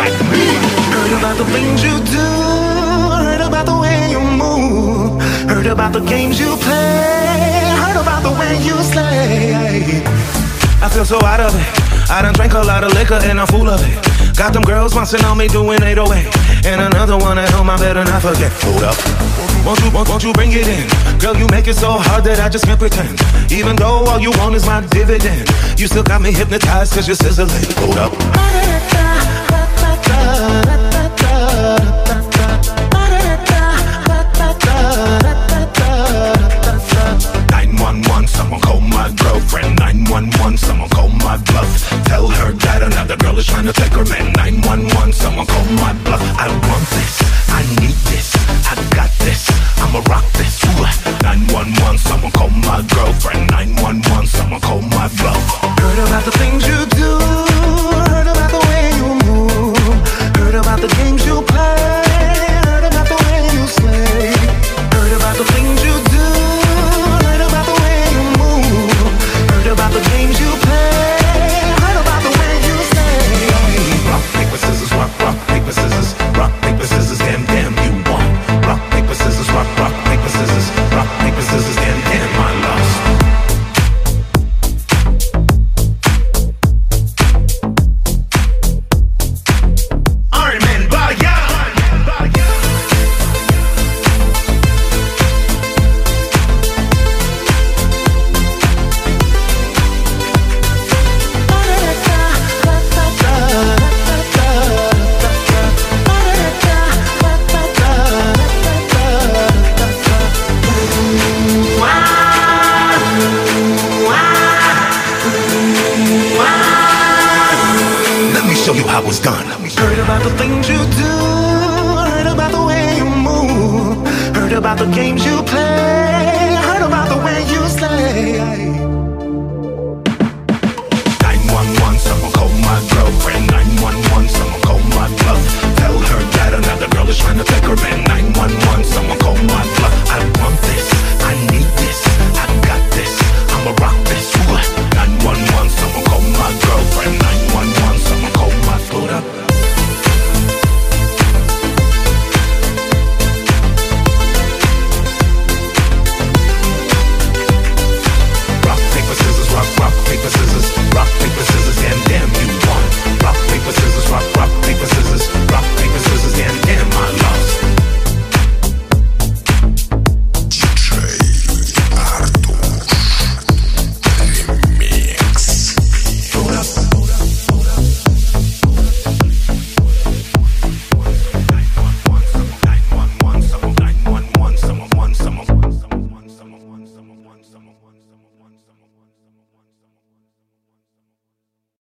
like me. Heard about the things you do, heard about the way you move, heard about the games you play, heard about the way you slay. I feel so out of it. I done drank a lot of liquor and I'm full of it. Got them girls bouncing on me doing 808. And another one at home I better not forget. Hold up. Won't you bring it in? Girl, you make it so hard that I just can't pretend. Even though all you want is my dividend, you still got me hypnotized cause you're sizzling. Hold up. 911, someone call my girlfriend. 911, someone call my bluff. Tell her that another girl is trying to take her man. 911, someone call my bluff. I want this, I need this, I got this, I'ma rock this. 911, someone call my girlfriend. 911, someone call my bluff. Heard about the things you do, heard about the way you move, heard about the games you play, heard about the way you slay, heard about the things you do, heard about the way you move, heard about the games you play, heard about the way you slay. Rock, paper, scissors, rock, rock, paper, scissors, rock, paper, scissors, damn, damn, you won. Rock, paper, scissors, rock, rock, paper, scissors, rock, paper, scissors, damn, damn, I lost. Show you how it's done. Heard about the things you do, heard about the way you move, heard about the games you play, heard about the way you slay.